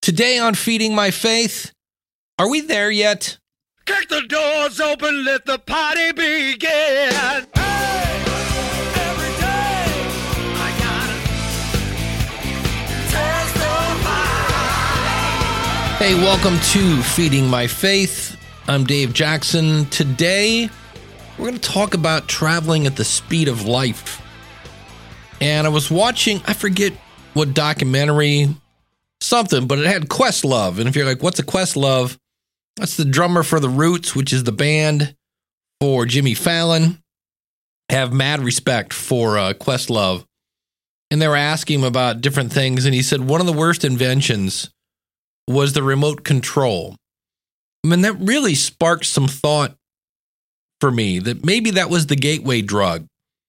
Today on Feeding My Faith, are we there yet? Kick the doors open, let the party begin. Hey, every day I gotta testify. Hey, welcome to Feeding My Faith. I'm Dave Jackson. Today, we're going to talk about traveling at the speed of life. And I was watching, I forget what documentary, something, but it had Questlove. And if you're like, what's a Questlove? That's the drummer for The Roots, which is the band for Jimmy Fallon. I have mad respect for Questlove. And they were asking him about different things. And he said one of the worst inventions was the remote control. I mean, that really sparked some thought for me that maybe that was the gateway drug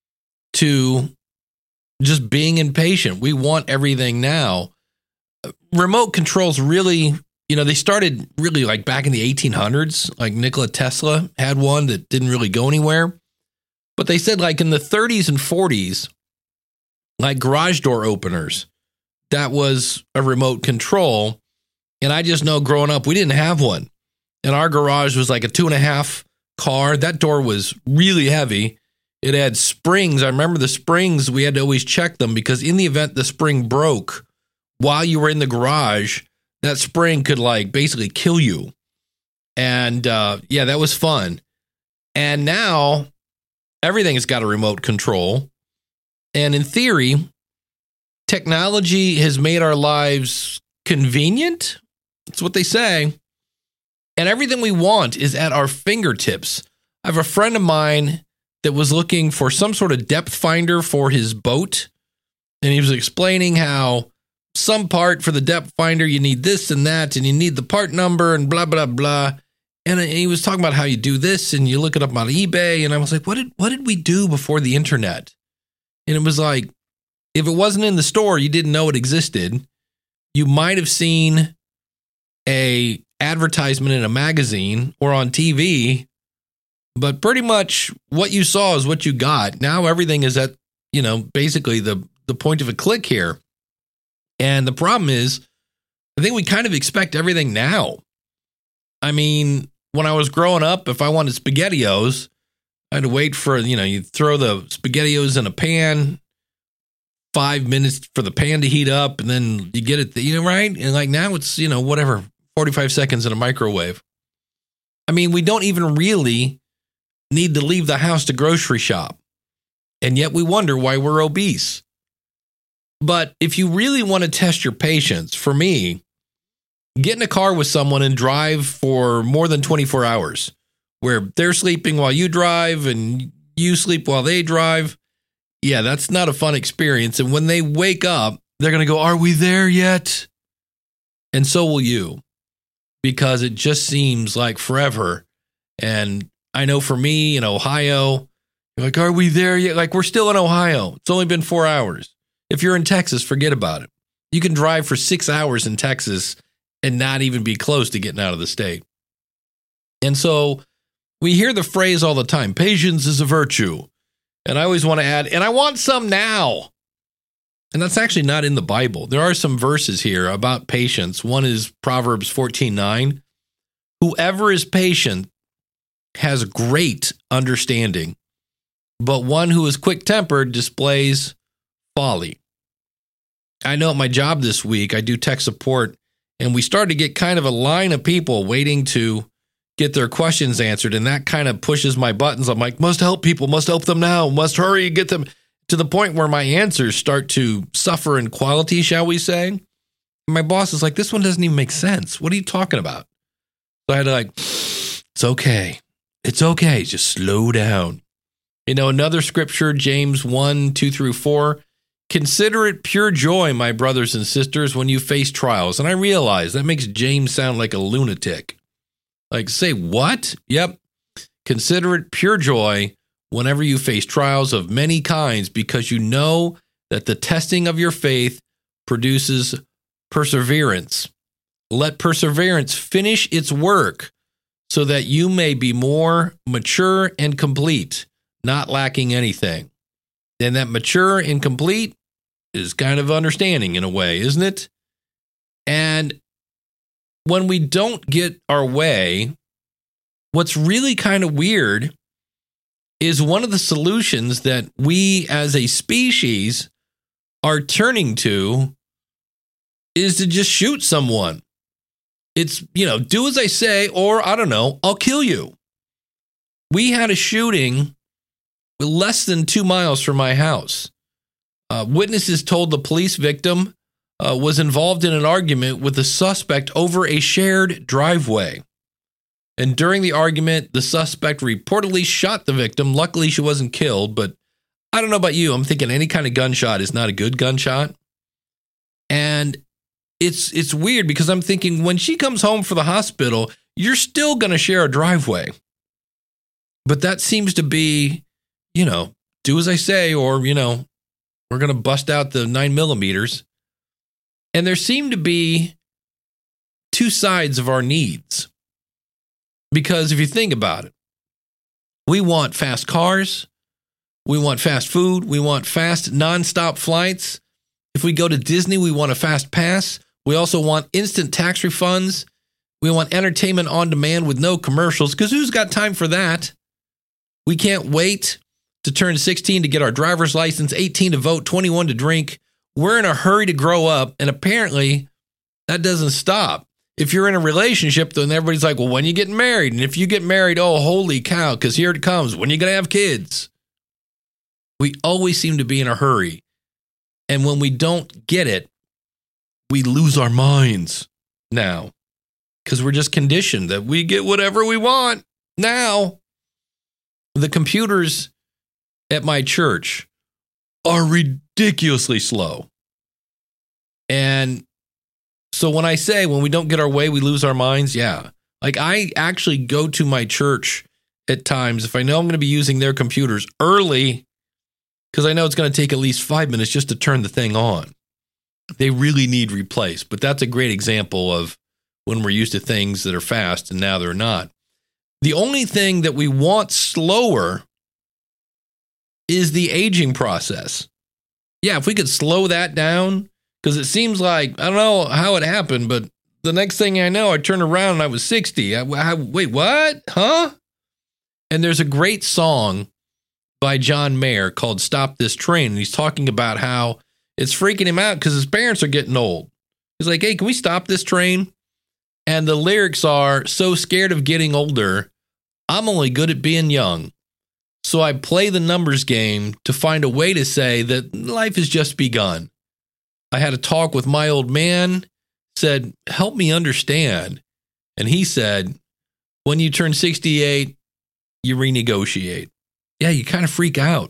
to just being impatient. We want everything now. Remote controls really, they started really like back in the 1800s, like Nikola Tesla had one that didn't really go anywhere. But they said like in the 30s and 40s, like garage door openers, that was a remote control. And I just know growing up, we didn't have one. And our garage was like a 2.5 car. That door was really heavy. It had springs. I remember the springs, we had to always check them because in the event the spring broke, while you were in the garage, that spring could like basically kill you. And that was fun. And now everything has got a remote control. And in theory, technology has made our lives convenient. That's what they say. And everything we want is at our fingertips. I have a friend of mine that was looking for some sort of depth finder for his boat. And he was explaining how some part for the depth finder, you need this and that, and you need the part number and blah, blah, blah. And he was talking about how you do this and you look it up on eBay. And I was like, what did we do before the internet? And it was like, if it wasn't in the store, you didn't know it existed. You might have seen a advertisement in a magazine or on TV, but pretty much what you saw is what you got. Now everything is at, basically the point of a click here. And the problem is, I think we kind of expect everything now. I mean, when I was growing up, if I wanted SpaghettiOs, I had to wait for, you throw the SpaghettiOs in a pan, 5 minutes for the pan to heat up, and then you get it, right? And like now it's, 45 seconds in a microwave. I mean, we don't even really need to leave the house to grocery shop. And yet we wonder why we're obese. But if you really want to test your patience, for me, get in a car with someone and drive for more than 24 hours, where they're sleeping while you drive and you sleep while they drive. Yeah, that's not a fun experience. And when they wake up, they're going to go, are we there yet? And so will you, because it just seems like forever. And I know for me in Ohio, you're like, are we there yet? Like, we're still in Ohio. It's only been 4 hours. If you're in Texas, forget about it. You can drive for 6 hours in Texas and not even be close to getting out of the state. And so we hear the phrase all the time, patience is a virtue. And I always want to add, and I want some now. And that's actually not in the Bible. There are some verses here about patience. One is Proverbs 14:9. Whoever is patient has great understanding, but one who is quick-tempered displays folly. I know at my job this week, I do tech support, and we started to get kind of a line of people waiting to get their questions answered, and that kind of pushes my buttons. I'm like, must help people, must help them now, must hurry and get them, to the point where my answers start to suffer in quality, shall we say. And my boss is like, this one doesn't even make sense. What are you talking about? So I had to it's okay. It's okay. Just slow down. Another scripture, James 1:2-4, consider it pure joy, my brothers and sisters, when you face trials. And I realize that makes James sound like a lunatic. Like, say what? Yep. Consider it pure joy whenever you face trials of many kinds, because you know that the testing of your faith produces perseverance. Let perseverance finish its work so that you may be more mature and complete, not lacking anything. And that mature and complete is kind of understanding in a way, isn't it? And when we don't get our way, what's really kind of weird is one of the solutions that we as a species are turning to is to just shoot someone. It's, do as I say, or I don't know, I'll kill you. We had a shooting less than 2 miles from my house. Witnesses told the police victim was involved in an argument with the suspect over a shared driveway. And during the argument, the suspect reportedly shot the victim. Luckily, she wasn't killed, but I don't know about you. I'm thinking any kind of gunshot is not a good gunshot. And it's weird because I'm thinking when she comes home for the hospital, you're still going to share a driveway. But that seems to be, do as I say, or, we're going to bust out the 9mm. And there seem to be two sides of our needs. Because if you think about it, we want fast cars, we want fast food, we want fast nonstop flights. If we go to Disney, we want a fast pass. We also want instant tax refunds. We want entertainment on demand with no commercials, because who's got time for that? We can't wait to turn 16 to get our driver's license, 18 to vote, 21 to drink. We're in a hurry to grow up, and apparently that doesn't stop. If you're in a relationship, then everybody's like, well, when are you getting married? And if you get married, oh, holy cow, because here it comes. When are you going to have kids? We always seem to be in a hurry. And when we don't get it, we lose our minds now because we're just conditioned that we get whatever we want now. The computers at my church are ridiculously slow. And so when I say when we don't get our way, we lose our minds, yeah. Like I actually go to my church at times if I know I'm going to be using their computers early because I know it's going to take at least 5 minutes just to turn the thing on. They really need replaced, but that's a great example of when we're used to things that are fast and now they're not. The only thing that we want slower is the aging process. Yeah, if we could slow that down, because it seems like, I don't know how it happened, but the next thing I know, I turned around and I was 60. Wait, what? Huh? And there's a great song by John Mayer called Stop This Train. And he's talking about how it's freaking him out because his parents are getting old. He's like, hey, can we stop this train? And the lyrics are, so scared of getting older, I'm only good at being young. So I play the numbers game to find a way to say that life has just begun. I had a talk with my old man, said, help me understand. And he said, when you turn 68, you renegotiate. Yeah, you kind of freak out.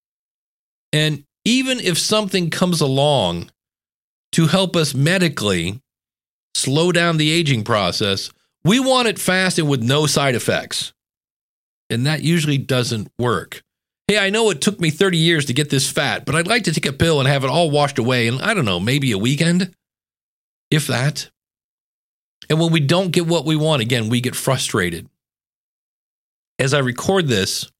And even if something comes along to help us medically slow down the aging process, we want it fast and with no side effects. And that usually doesn't work. Hey, I know it took me 30 years to get this fat, but I'd like to take a pill and have it all washed away in, I don't know, maybe a weekend, if that. And when we don't get what we want, again, we get frustrated. As I record this,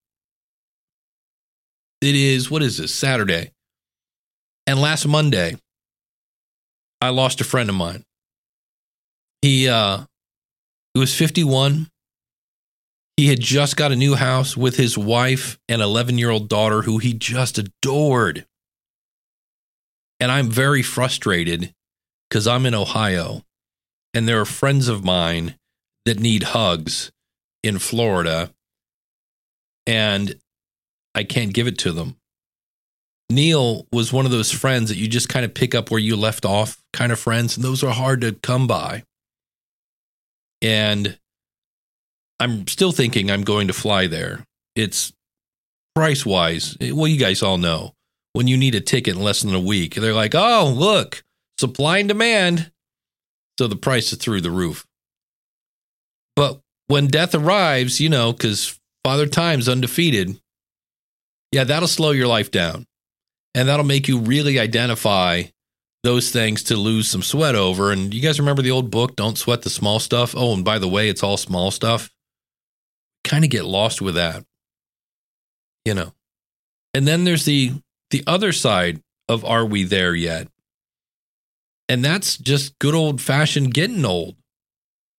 it is, what is this, Saturday. And last Monday, I lost a friend of mine. He was 51. He had just got a new house with his wife and 11-year-old daughter who he just adored. And I'm very frustrated because I'm in Ohio and there are friends of mine that need hugs in Florida and I can't give it to them. Neil was one of those friends that you just kind of pick up where you left off kind of friends, and those are hard to come by. And I'm still thinking I'm going to fly there. It's price-wise, well, you guys all know, when you need a ticket in less than a week, they're like, oh, look, supply and demand. So the price is through the roof. But when death arrives, you know, because Father Time's undefeated, yeah, that'll slow your life down. And that'll make you really identify those things to lose some sweat over. And you guys remember the old book, Don't Sweat the Small Stuff? Oh, and by the way, it's all small stuff. Kind of get lost with that, you know. And then there's the other side of are we there yet? And that's just good old-fashioned getting old.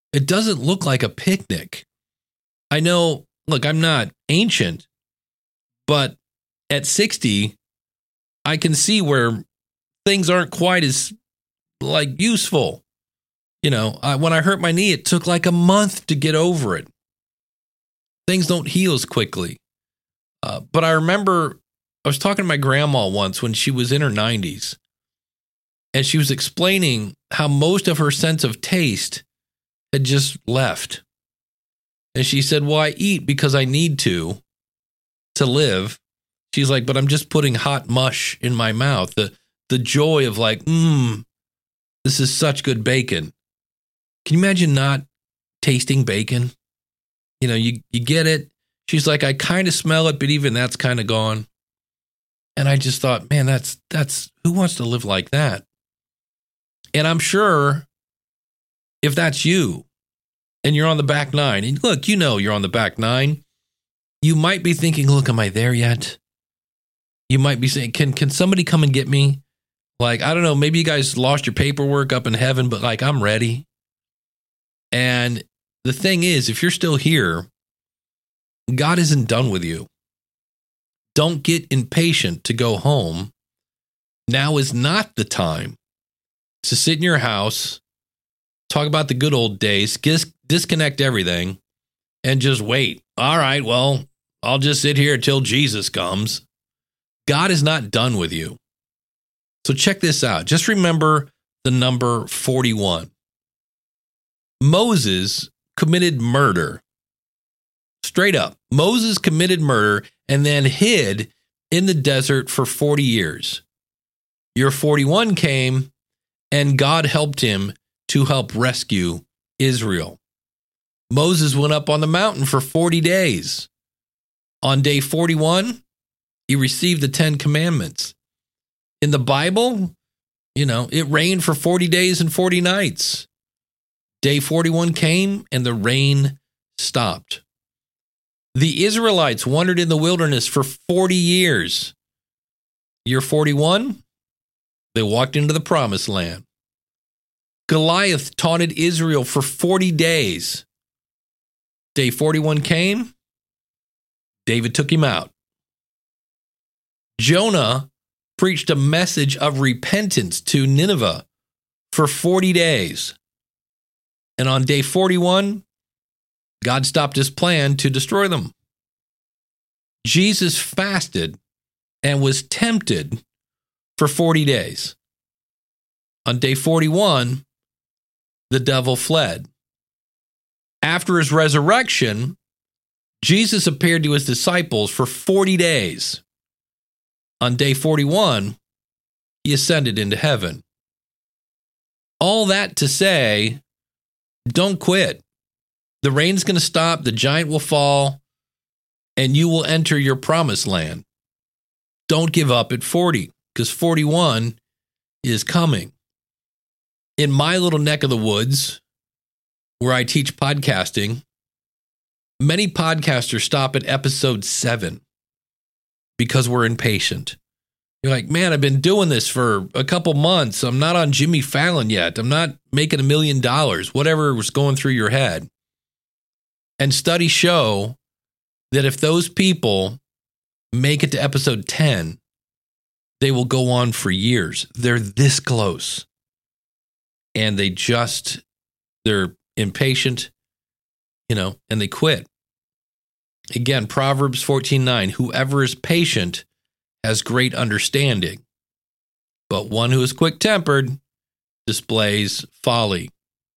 It doesn't look like a picnic. I know, look, I'm not ancient, but at 60, I can see where things aren't quite as like useful. You know, when I hurt my knee, it took like a month to get over it. Things don't heal as quickly. But I remember I was talking to my grandma once when she was in her 90s, and she was explaining how most of her sense of taste had just left. And she said, well, I eat because I need to live. She's like, but I'm just putting hot mush in my mouth. The joy of like, this is such good bacon. Can you imagine not tasting bacon? You know, you get it. She's like, I kind of smell it, but even that's kind of gone. And I just thought, man, that's who wants to live like that? And I'm sure if that's you and you're on the back nine, and look, you know you're on the back nine, you might be thinking, look, am I there yet? You might be saying, can somebody come and get me? Like, I don't know, maybe you guys lost your paperwork up in heaven, but like, I'm ready. And the thing is, if you're still here, God isn't done with you. Don't get impatient to go home. Now is not the time to sit in your house, talk about the good old days, disconnect everything, and just wait. All right, well, I'll just sit here until Jesus comes. God is not done with you. So check this out. Just remember the number 41. Moses committed murder. Straight up. Moses committed murder and then hid in the desert for 40 years. Year 41 came, and God helped him to help rescue Israel. Moses went up on the mountain for 40 days. On day 41, he received the 10 commandments. In the Bible, you know, it rained for 40 days and 40 nights. Day 41 came, and the rain stopped. The Israelites wandered in the wilderness for 40 years. Year 41, they walked into the promised land. Goliath taunted Israel for 40 days. Day 41 came, David took him out. Jonah preached a message of repentance to Nineveh for 40 days. And on day 41, God stopped his plan to destroy them. Jesus fasted and was tempted for 40 days. On day 41, the devil fled. After his resurrection, Jesus appeared to his disciples for 40 days. On day 41, he ascended into heaven. All that to say, don't quit. The rain's going to stop, the giant will fall, and you will enter your promised land. Don't give up at 40, because 41 is coming. In my little neck of the woods, where I teach podcasting, many podcasters stop at episode 7 because we're impatient. You're like, man, I've been doing this for a couple months. I'm not on Jimmy Fallon yet. I'm not making $1 million, whatever was going through your head. And studies show that if those people make it to episode 10, they will go on for years. They're this close. And they're impatient, and they quit. Again, Proverbs 14:9, whoever is patient has great understanding, but one who is quick-tempered displays folly.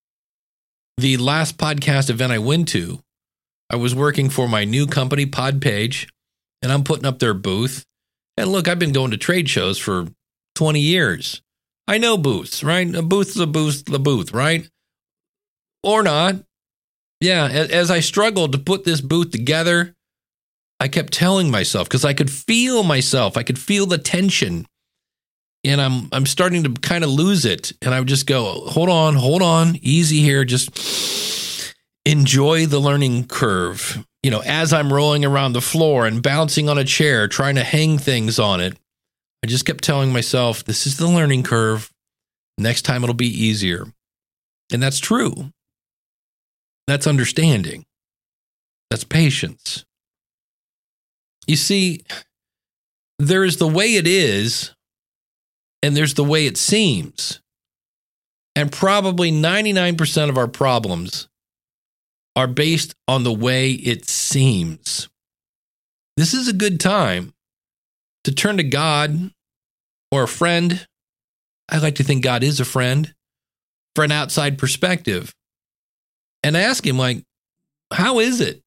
The last podcast event I went to, I was working for my new company, Podpage, and I'm putting up their booth. And look, I've been going to trade shows for 20 years. I know booths, right? A booth is a booth, right? Or not. Yeah, as I struggled to put this booth together, I kept telling myself, because I could feel myself, I could feel the tension, and I'm starting to kind of lose it. And I would just go, hold on, easy here, just enjoy the learning curve. As I'm rolling around the floor and bouncing on a chair, trying to hang things on it, I just kept telling myself, this is the learning curve. Next time it'll be easier. And that's true. That's understanding. That's patience. You see, there is the way it is, and there's the way it seems. And probably 99% of our problems are based on the way it seems. This is a good time to turn to God or a friend. I like to think God is a friend, for an outside perspective, and ask him, like, how is it?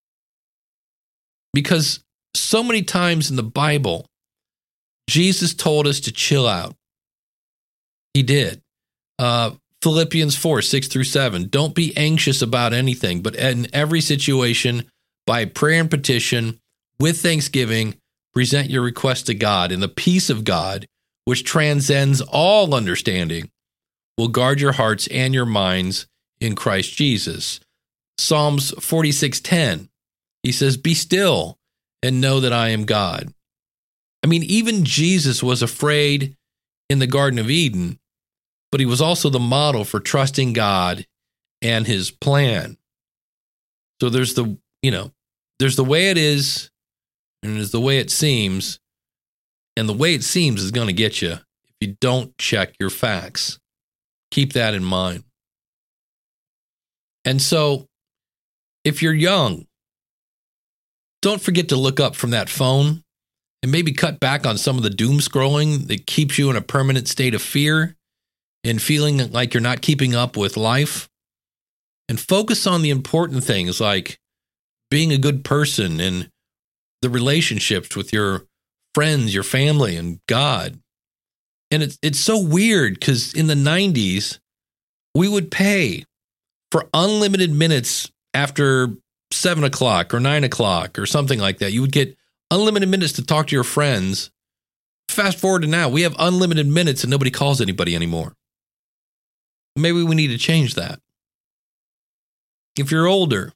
Because so many times in the Bible, Jesus told us to chill out. He did. Philippians 4, 6 through 7. Don't be anxious about anything, but in every situation, by prayer and petition, with thanksgiving, present your request to God, and the peace of God, which transcends all understanding, will guard your hearts and your minds in Christ Jesus. Psalms 46:10. He says, be still and know that I am God. I mean, even Jesus was afraid in the Garden of Eden, but he was also the model for trusting God and his plan. So there's the way it is, and there's the way it seems. And the way it seems is going to get you if you don't check your facts. Keep that in mind. And so, if you're young, don't forget to look up from that phone and maybe cut back on some of the doom scrolling that keeps you in a permanent state of fear and feeling like you're not keeping up with life. And focus on the important things like being a good person and the relationships with your friends, your family, and God. And it's so weird because in the 90s, we would pay for unlimited minutes after 7 o'clock or 9 o'clock or something like that. You would get unlimited minutes to talk to your friends. Fast forward to now, we have unlimited minutes and nobody calls anybody anymore. Maybe we need to change that. If you're older,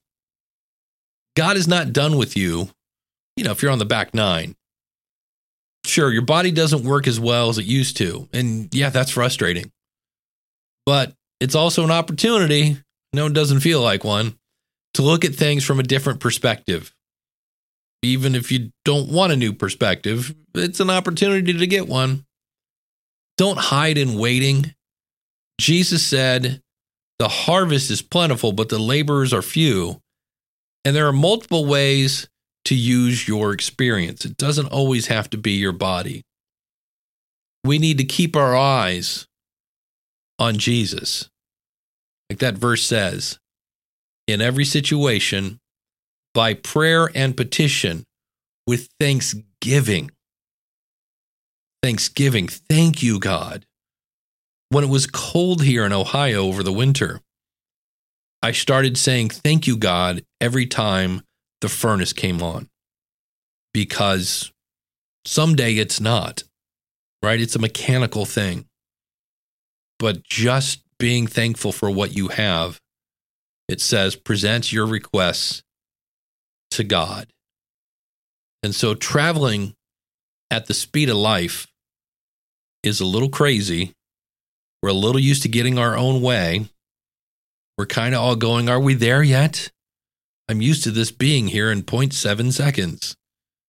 God is not done with you. If you're on the back nine. Sure, your body doesn't work as well as it used to. And yeah, that's frustrating. But it's also an opportunity, no, it doesn't feel like one, to look at things from a different perspective. Even if you don't want a new perspective, it's an opportunity to get one. Don't hide in waiting. Jesus said, the harvest is plentiful, but the laborers are few. And there are multiple ways to use your experience. It doesn't always have to be your body. We need to keep our eyes on Jesus. Like that verse says, in every situation, by prayer and petition, with thanksgiving. Thanksgiving. Thank you, God. When it was cold here in Ohio over the winter, I started saying, thank you, God, every time the furnace came on, because someday it's not, right? It's a mechanical thing. But just being thankful for what you have, it says, present your requests to God. And so traveling at the speed of life is a little crazy. We're a little used to getting our own way. We're kind of all going, are we there yet? I'm used to this being here in 0.7 seconds.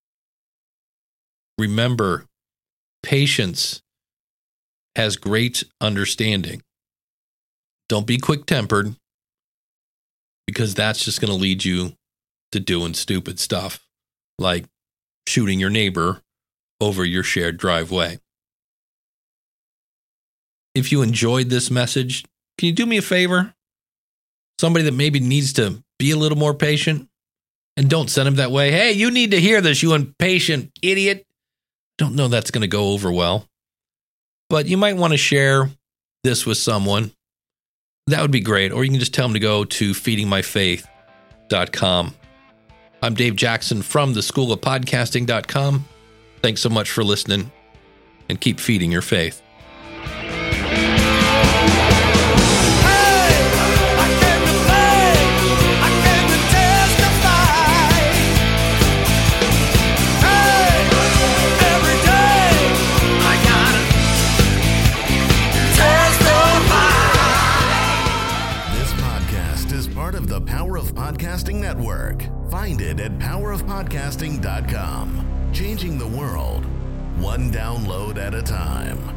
Remember, patience has great understanding. Don't be quick-tempered, because that's just going to lead you to doing stupid stuff, like shooting your neighbor over your shared driveway. If you enjoyed this message, can you do me a favor? Somebody that maybe needs to be a little more patient, and don't send them that way. Hey, you need to hear this, you impatient idiot. Don't know that's going to go over well, but you might want to share this with someone. That would be great. Or you can just tell them to go to feedingmyfaith.com. I'm Dave Jackson from the School of Podcasting.com. Thanks so much for listening, and keep feeding your faith. of the Power of Podcasting Network. Find it at powerofpodcasting.com. Changing the world, one download at a time.